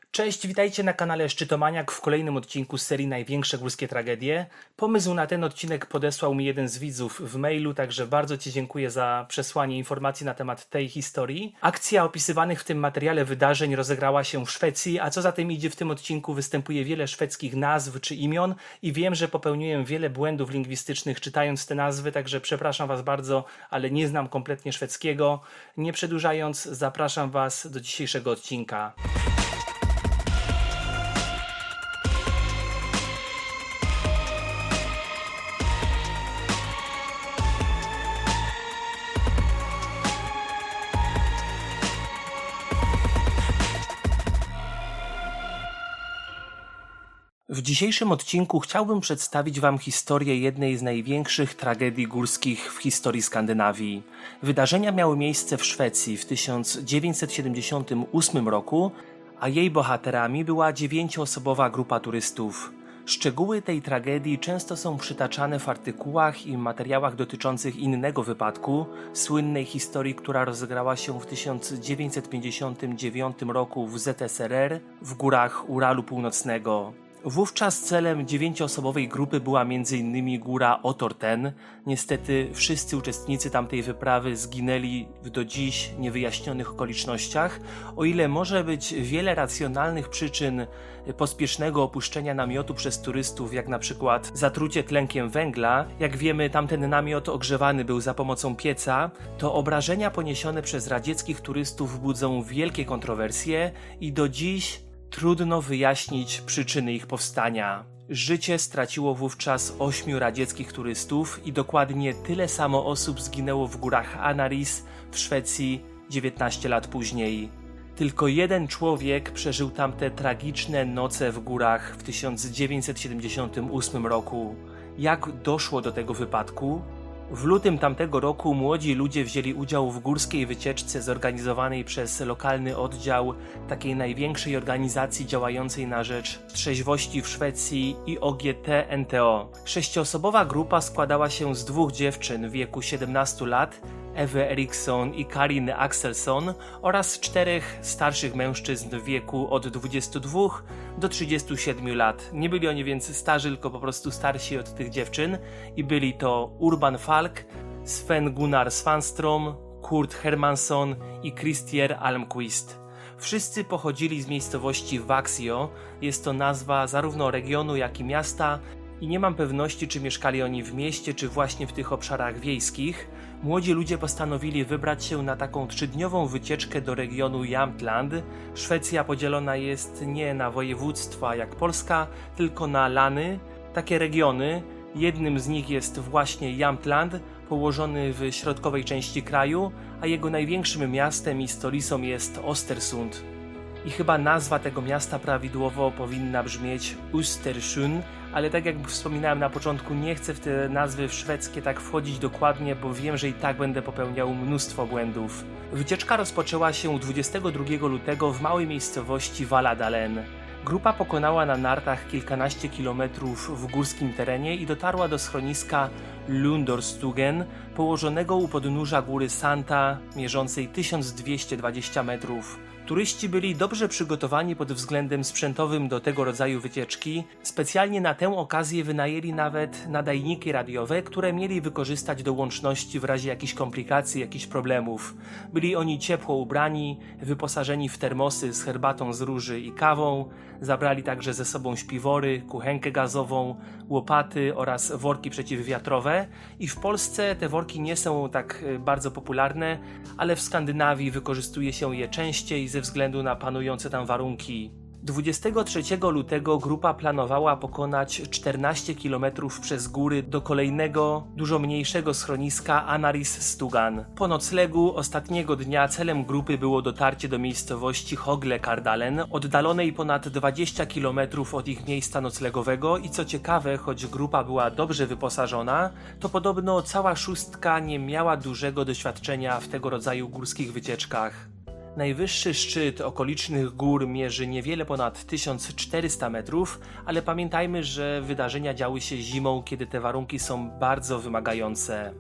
Cześć, witajcie na kanale Szczytomaniak w kolejnym odcinku z serii Największe górskie tragedie. Pomysł na ten odcinek podesłał mi jeden z widzów w mailu, także bardzo Ci dziękuję za przesłanie informacji na temat tej historii. Akcja opisywanych w tym materiale wydarzeń rozegrała się w Szwecji, a co za tym idzie, w tym odcinku występuje wiele szwedzkich nazw czy imion i wiem, że popełniłem wiele błędów lingwistycznych czytając te nazwy, także przepraszam Was bardzo, ale nie znam kompletnie szwedzkiego. Nie przedłużając, zapraszam Was do dzisiejszego odcinka. W dzisiejszym odcinku chciałbym przedstawić Wam historię jednej z największych tragedii górskich w historii Skandynawii. Wydarzenia miały miejsce w Szwecji w 1978 roku, a jej bohaterami była 9-osobowa grupa turystów. Szczegóły tej tragedii często są przytaczane w artykułach i materiałach dotyczących innego wypadku, słynnej historii, która rozegrała się w 1959 roku w ZSRR w górach Uralu Północnego. Wówczas celem 9-osobowej grupy była m.in. góra Otorten. Niestety wszyscy uczestnicy tamtej wyprawy zginęli w do dziś niewyjaśnionych okolicznościach. O ile może być wiele racjonalnych przyczyn pospiesznego opuszczenia namiotu przez turystów, jak na przykład zatrucie tlenkiem węgla, jak wiemy tamten namiot ogrzewany był za pomocą pieca, to obrażenia poniesione przez radzieckich turystów budzą wielkie kontrowersje i do dziś trudno wyjaśnić przyczyny ich powstania. Życie straciło wówczas 8 radzieckich turystów i dokładnie tyle samo osób zginęło w górach Anaris w Szwecji 19 lat później. Tylko jeden człowiek przeżył tamte tragiczne noce w górach w 1978 roku. Jak doszło do tego wypadku? W lutym tamtego roku młodzi ludzie wzięli udział w górskiej wycieczce zorganizowanej przez lokalny oddział takiej największej organizacji działającej na rzecz trzeźwości w Szwecji IOGT-NTO. 6-osobowa grupa składała się z 2 dziewczyn w wieku 17 lat, Ewy Eriksson i Karin Axelsson, oraz 4 starszych mężczyzn w wieku od 22 do 37 lat. Nie byli oni więc starzy, tylko po prostu starsi od tych dziewczyn i byli to Urban Falk, Sven Gunnar Svanstrom, Kurt Hermansson i Christier Almqvist. Wszyscy pochodzili z miejscowości Vaxio, jest to nazwa zarówno regionu, jak i miasta, i nie mam pewności, czy mieszkali oni w mieście, czy właśnie w tych obszarach wiejskich. Młodzi ludzie postanowili wybrać się na taką 3-dniową wycieczkę do regionu Jämtland. Szwecja podzielona jest nie na województwa jak Polska, tylko na lany, takie regiony. Jednym z nich jest właśnie Jämtland, położony w środkowej części kraju, a jego największym miastem i stolicą jest Östersund. I chyba nazwa tego miasta prawidłowo powinna brzmieć Östersund, ale tak jak wspominałem na początku, nie chcę w te nazwy szwedzkie tak wchodzić dokładnie, bo wiem, że i tak będę popełniał mnóstwo błędów. Wycieczka rozpoczęła się 22 lutego w małej miejscowości Valadalen. Grupa pokonała na nartach kilkanaście kilometrów w górskim terenie i dotarła do schroniska Lundorstugen, położonego u podnóża góry Santa, mierzącej 1220 metrów. Turyści byli dobrze przygotowani pod względem sprzętowym do tego rodzaju wycieczki. Specjalnie na tę okazję wynajęli nawet nadajniki radiowe, które mieli wykorzystać do łączności w razie jakichś komplikacji, jakichś problemów. Byli oni ciepło ubrani, wyposażeni w termosy z herbatą z róży i kawą. Zabrali także ze sobą śpiwory, kuchenkę gazową, łopaty oraz worki przeciwwiatrowe. I w Polsce te worki nie są tak bardzo popularne, ale w Skandynawii wykorzystuje się je częściej ze względu na panujące tam warunki. 23 lutego grupa planowała pokonać 14 km przez góry do kolejnego, dużo mniejszego schroniska Anaris Stugan. Po noclegu ostatniego dnia celem grupy było dotarcie do miejscowości Hogle Kardalen, oddalonej ponad 20 km od ich miejsca noclegowego i co ciekawe, choć grupa była dobrze wyposażona, to podobno cała szóstka nie miała dużego doświadczenia w tego rodzaju górskich wycieczkach. Najwyższy szczyt okolicznych gór mierzy niewiele ponad 1400 metrów, ale pamiętajmy, że wydarzenia działy się zimą, kiedy te warunki są bardzo wymagające.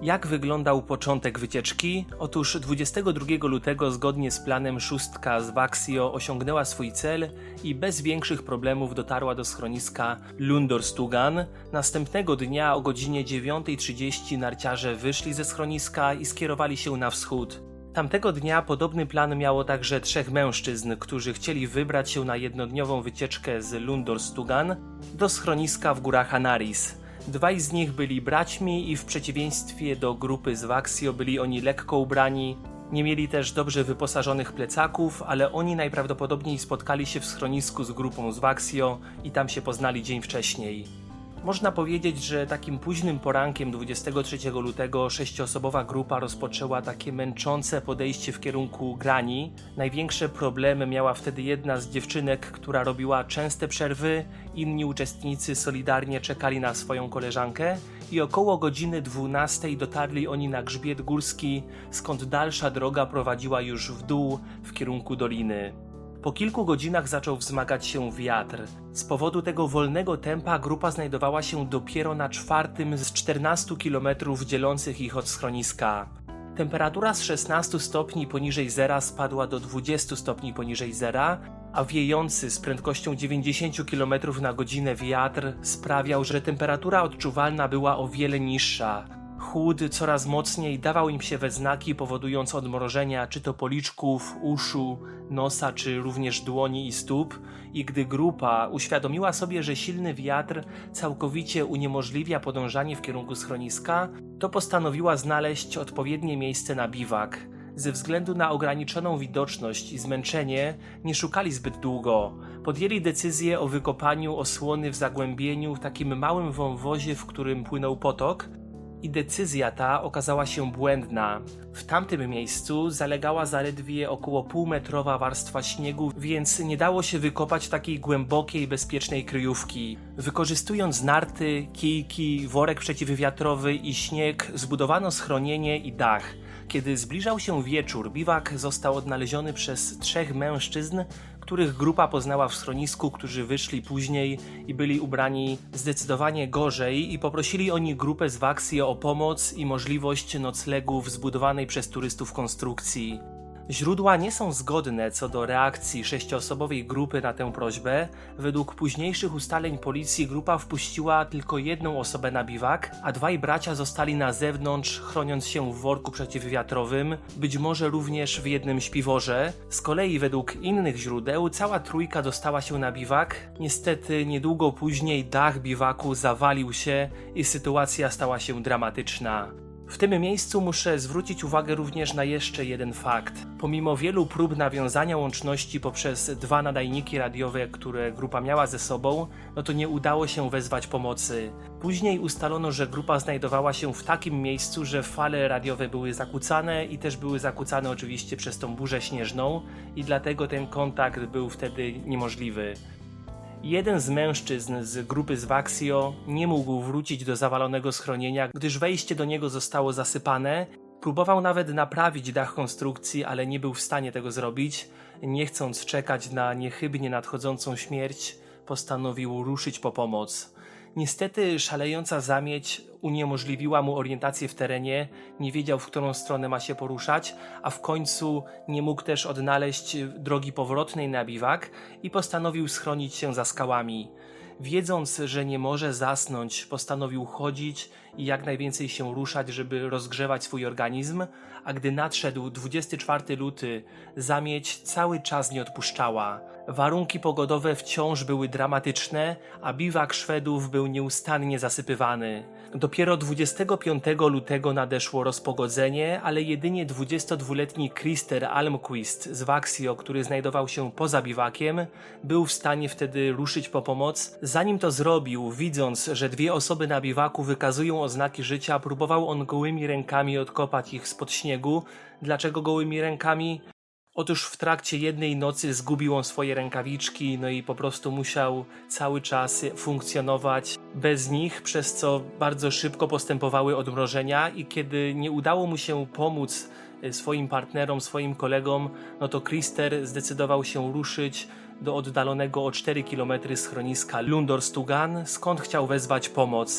Jak wyglądał początek wycieczki? Otóż 22 lutego zgodnie z planem szóstka z Vaxio osiągnęła swój cel i bez większych problemów dotarła do schroniska Lunderstugan. Następnego dnia o godzinie 9:30 narciarze wyszli ze schroniska i skierowali się na wschód. Tamtego dnia podobny plan miało także 3 mężczyzn, którzy chcieli wybrać się na jednodniową wycieczkę z Lunderstugan do schroniska w górach Anaris. 2 z nich byli braćmi i w przeciwieństwie do grupy z Vaxio byli oni lekko ubrani, nie mieli też dobrze wyposażonych plecaków, ale oni najprawdopodobniej spotkali się w schronisku z grupą z Vaxio i tam się poznali dzień wcześniej. Można powiedzieć, że takim późnym porankiem 23 lutego 6-osobowa grupa rozpoczęła takie męczące podejście w kierunku Grani. Największe problemy miała wtedy jedna z dziewczynek, która robiła częste przerwy, inni uczestnicy solidarnie czekali na swoją koleżankę i około godziny 12 dotarli oni na grzbiet górski, skąd dalsza droga prowadziła już w dół w kierunku doliny. Po kilku godzinach zaczął wzmagać się wiatr. Z powodu tego wolnego tempa grupa znajdowała się dopiero na 4 z 14 kilometrów dzielących ich od schroniska. Temperatura z 16 stopni poniżej zera spadła do 20 stopni poniżej zera, a wiejący z prędkością 90 km na godzinę wiatr sprawiał, że temperatura odczuwalna była o wiele niższa. Chłód coraz mocniej dawał im się we znaki, powodując odmrożenia czy to policzków, uszu, nosa, czy również dłoni i stóp. I gdy grupa uświadomiła sobie, że silny wiatr całkowicie uniemożliwia podążanie w kierunku schroniska, to postanowiła znaleźć odpowiednie miejsce na biwak. Ze względu na ograniczoną widoczność i zmęczenie nie szukali zbyt długo. Podjęli decyzję o wykopaniu osłony w zagłębieniu w takim małym wąwozie, w którym płynął potok. I decyzja ta okazała się błędna. W tamtym miejscu zalegała zaledwie około półmetrowa warstwa śniegu, więc nie dało się wykopać takiej głębokiej, bezpiecznej kryjówki. Wykorzystując narty, kijki, worek przeciwwiatrowy i śnieg, zbudowano schronienie i dach. Kiedy zbliżał się wieczór, biwak został odnaleziony przez 3 mężczyzn, których grupa poznała w schronisku, którzy wyszli później i byli ubrani zdecydowanie gorzej i poprosili oni grupę z Vaxio o pomoc i możliwość noclegu w zbudowanej przez turystów konstrukcji. Źródła nie są zgodne co do reakcji 6-osobowej grupy na tę prośbę. Według późniejszych ustaleń policji grupa wpuściła tylko 1 osobę na biwak, a 2 bracia zostali na zewnątrz, chroniąc się w worku przeciwwiatrowym, być może również w jednym śpiworze. Z kolei według innych źródeł cała trójka dostała się na biwak. Niestety niedługo później dach biwaku zawalił się i sytuacja stała się dramatyczna. W tym miejscu muszę zwrócić uwagę również na jeszcze jeden fakt. Pomimo wielu prób nawiązania łączności poprzez 2 nadajniki radiowe, które grupa miała ze sobą, to nie udało się wezwać pomocy. Później ustalono, że grupa znajdowała się w takim miejscu, że fale radiowe były zakłócane i też były zakłócane oczywiście przez tą burzę śnieżną i dlatego ten kontakt był wtedy niemożliwy. Jeden z mężczyzn z grupy z Vaxio nie mógł wrócić do zawalonego schronienia, gdyż wejście do niego zostało zasypane. Próbował nawet naprawić dach konstrukcji, ale nie był w stanie tego zrobić. Nie chcąc czekać na niechybnie nadchodzącą śmierć, postanowił ruszyć po pomoc. Niestety szalejąca zamieć uniemożliwiła mu orientację w terenie, nie wiedział, w którą stronę ma się poruszać, a w końcu nie mógł też odnaleźć drogi powrotnej na biwak i postanowił schronić się za skałami. Wiedząc, że nie może zasnąć, postanowił chodzić i jak najwięcej się ruszać, żeby rozgrzewać swój organizm, a gdy nadszedł 24 luty, zamieć cały czas nie odpuszczała. Warunki pogodowe wciąż były dramatyczne, a biwak Szwedów był nieustannie zasypywany. Dopiero 25 lutego nadeszło rozpogodzenie, ale jedynie 22-letni Christer Almqvist z Vaxio, który znajdował się poza biwakiem, był w stanie wtedy ruszyć po pomoc. Zanim to zrobił, widząc, że 2 osoby na biwaku wykazują oznaki życia, próbował on gołymi rękami odkopać ich spod śniegu. Dlaczego gołymi rękami? Otóż w trakcie jednej nocy zgubił on swoje rękawiczki, i po prostu musiał cały czas funkcjonować bez nich, przez co bardzo szybko postępowały odmrożenia i kiedy nie udało mu się pomóc swoim partnerom, swoim kolegom, to Christer zdecydował się ruszyć do oddalonego o 4 km schroniska Lunderstugan, skąd chciał wezwać pomoc.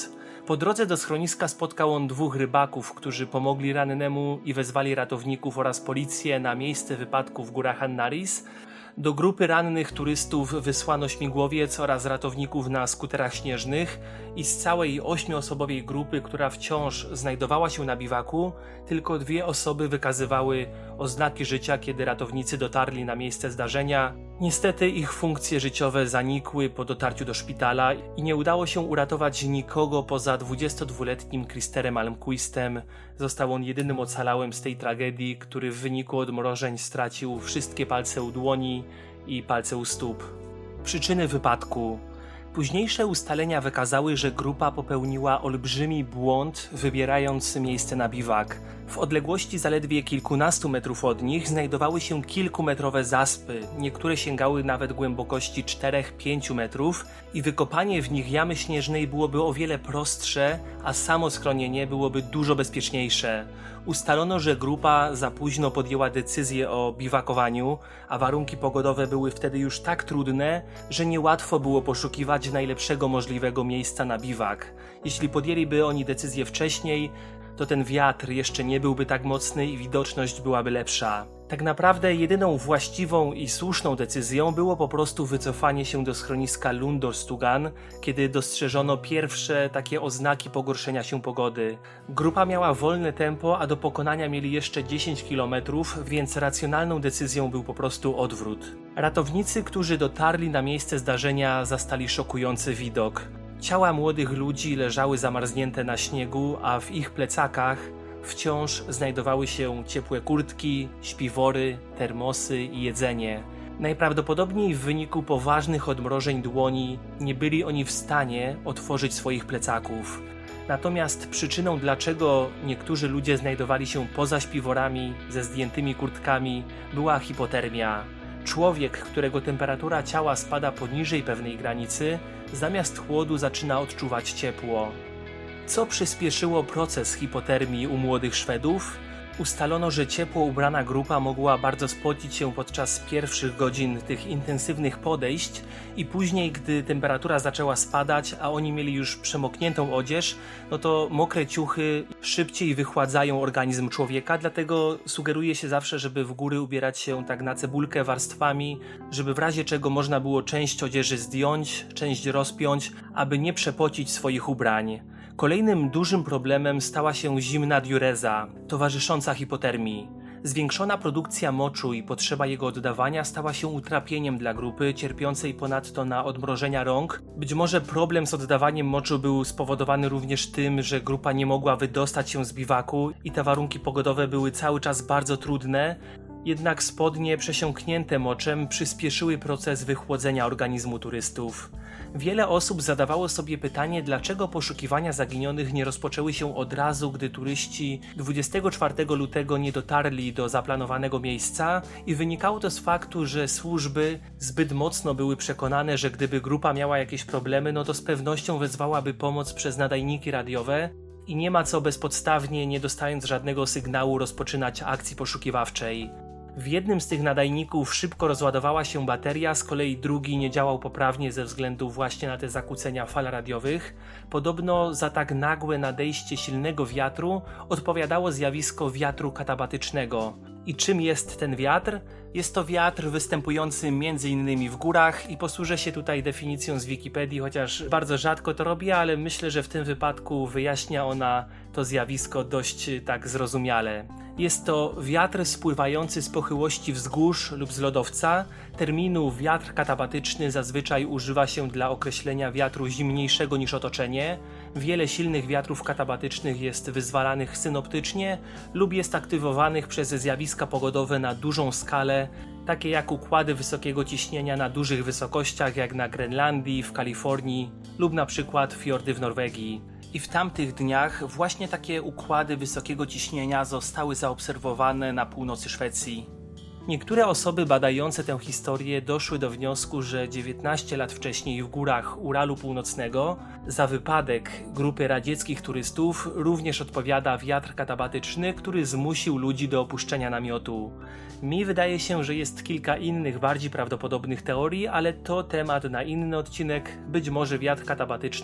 Po drodze do schroniska spotkał on 2 rybaków, którzy pomogli rannemu i wezwali ratowników oraz policję na miejsce wypadku w górach Annaris. Do grupy rannych turystów wysłano śmigłowiec oraz ratowników na skuterach śnieżnych i z całej 8-osobowej grupy, która wciąż znajdowała się na biwaku, tylko 2 osoby wykazywały oznaki życia, kiedy ratownicy dotarli na miejsce zdarzenia. Niestety ich funkcje życiowe zanikły po dotarciu do szpitala i nie udało się uratować nikogo poza 22-letnim Kristerem Almquistem. Został on jedynym ocalałym z tej tragedii, który w wyniku odmrożeń stracił wszystkie palce u dłoni i palce u stóp. Przyczyny wypadku. Późniejsze ustalenia wykazały, że grupa popełniła olbrzymi błąd, wybierając miejsce na biwak. W odległości zaledwie kilkunastu metrów od nich znajdowały się kilkumetrowe zaspy, niektóre sięgały nawet głębokości 4-5 metrów i wykopanie w nich jamy śnieżnej byłoby o wiele prostsze, a samo schronienie byłoby dużo bezpieczniejsze. Ustalono, że grupa za późno podjęła decyzję o biwakowaniu, a warunki pogodowe były wtedy już tak trudne, że niełatwo było poszukiwać najlepszego możliwego miejsca na biwak. Jeśli podjęliby oni decyzję wcześniej, to ten wiatr jeszcze nie byłby tak mocny i widoczność byłaby lepsza. Tak naprawdę jedyną właściwą i słuszną decyzją było po prostu wycofanie się do schroniska Lundorstugan, kiedy dostrzeżono pierwsze takie oznaki pogorszenia się pogody. Grupa miała wolne tempo, a do pokonania mieli jeszcze 10 km, więc racjonalną decyzją był po prostu odwrót. Ratownicy, którzy dotarli na miejsce zdarzenia, zastali szokujący widok. Ciała młodych ludzi leżały zamarznięte na śniegu, a w ich plecakach wciąż znajdowały się ciepłe kurtki, śpiwory, termosy i jedzenie. Najprawdopodobniej w wyniku poważnych odmrożeń dłoni nie byli oni w stanie otworzyć swoich plecaków. Natomiast przyczyną, dlaczego niektórzy ludzie znajdowali się poza śpiworami ze zdjętymi kurtkami, była hipotermia. Człowiek, którego temperatura ciała spada poniżej pewnej granicy, zamiast chłodu zaczyna odczuwać ciepło. Co przyspieszyło proces hipotermii u młodych Szwedów? Ustalono, że ciepło ubrana grupa mogła bardzo spocić się podczas pierwszych godzin tych intensywnych podejść i później, gdy temperatura zaczęła spadać, a oni mieli już przemokniętą odzież, no to mokre ciuchy szybciej wychładzają organizm człowieka, dlatego sugeruje się zawsze, żeby w góry ubierać się tak na cebulkę warstwami, żeby w razie czego można było część odzieży zdjąć, część rozpiąć, aby nie przepocić swoich ubrań. Kolejnym dużym problemem stała się zimna diureza, towarzysząca hipotermii. Zwiększona produkcja moczu i potrzeba jego oddawania stała się utrapieniem dla grupy, cierpiącej ponadto na odmrożenia rąk. Być może problem z oddawaniem moczu był spowodowany również tym, że grupa nie mogła wydostać się z biwaku i te warunki pogodowe były cały czas bardzo trudne. Jednak spodnie przesiąknięte moczem przyspieszyły proces wychłodzenia organizmu turystów. Wiele osób zadawało sobie pytanie, dlaczego poszukiwania zaginionych nie rozpoczęły się od razu, gdy turyści 24 lutego nie dotarli do zaplanowanego miejsca i wynikało to z faktu, że służby zbyt mocno były przekonane, że gdyby grupa miała jakieś problemy, no to z pewnością wezwałaby pomoc przez nadajniki radiowe i nie ma co bezpodstawnie, nie dostając żadnego sygnału, rozpoczynać akcji poszukiwawczej. W jednym z tych nadajników szybko rozładowała się bateria, z kolei drugi nie działał poprawnie ze względu właśnie na te zakłócenia fal radiowych. Podobno za tak nagłe nadejście silnego wiatru odpowiadało zjawisko wiatru katabatycznego. I czym jest ten wiatr? Jest to wiatr występujący m.in. w górach i posłużę się tutaj definicją z Wikipedii, chociaż bardzo rzadko to robię, ale myślę, że w tym wypadku wyjaśnia ona to zjawisko dość tak zrozumiale. Jest to wiatr spływający z pochyłości wzgórz lub z lodowca. Terminu wiatr katabatyczny zazwyczaj używa się dla określenia wiatru zimniejszego niż otoczenie. Wiele silnych wiatrów katabatycznych jest wyzwalanych synoptycznie lub jest aktywowanych przez zjawiska pogodowe na dużą skalę, takie jak układy wysokiego ciśnienia na dużych wysokościach, jak na Grenlandii, w Kalifornii lub na przykład fiordy w Norwegii. I w tamtych dniach właśnie takie układy wysokiego ciśnienia zostały zaobserwowane na północy Szwecji. Niektóre osoby badające tę historię doszły do wniosku, że 19 lat wcześniej w górach Uralu Północnego za wypadek grupy radzieckich turystów również odpowiada wiatr katabatyczny, który zmusił ludzi do opuszczenia namiotu. Mi wydaje się, że jest kilka innych, bardziej prawdopodobnych teorii, ale to temat na inny odcinek. Być może wiatr katabatyczny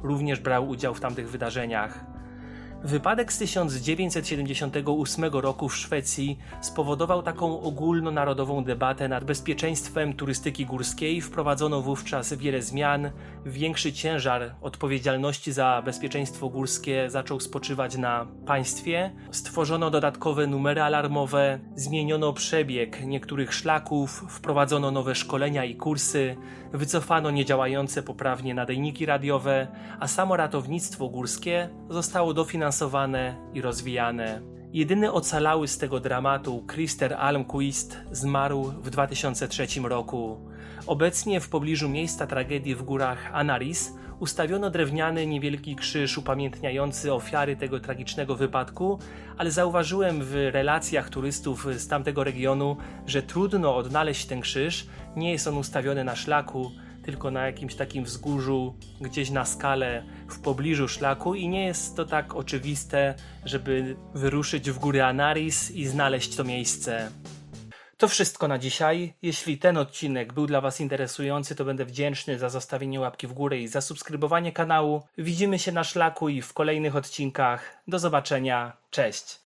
również brał udział w tamtych wydarzeniach. Wypadek z 1978 roku w Szwecji spowodował taką ogólnonarodową debatę nad bezpieczeństwem turystyki górskiej. Wprowadzono wówczas wiele zmian. Większy ciężar odpowiedzialności za bezpieczeństwo górskie zaczął spoczywać na państwie. Stworzono dodatkowe numery alarmowe, zmieniono przebieg niektórych szlaków, wprowadzono nowe szkolenia i kursy, wycofano niedziałające poprawnie nadajniki radiowe, a samo ratownictwo górskie zostało dofinansowane i rozwijane. Jedyny ocalały z tego dramatu, Christer Almquist, zmarł w 2003 roku. Obecnie w pobliżu miejsca tragedii w górach Anaris ustawiono drewniany niewielki krzyż upamiętniający ofiary tego tragicznego wypadku, ale zauważyłem w relacjach turystów z tamtego regionu, że trudno odnaleźć ten krzyż. Nie jest on ustawiony na szlaku, tylko na jakimś takim wzgórzu, gdzieś na skale w pobliżu szlaku i nie jest to tak oczywiste, żeby wyruszyć w góry Anaris i znaleźć to miejsce. To wszystko na dzisiaj. Jeśli ten odcinek był dla Was interesujący, to będę wdzięczny za zostawienie łapki w górę i zasubskrybowanie kanału. Widzimy się na szlaku i w kolejnych odcinkach. Do zobaczenia. Cześć!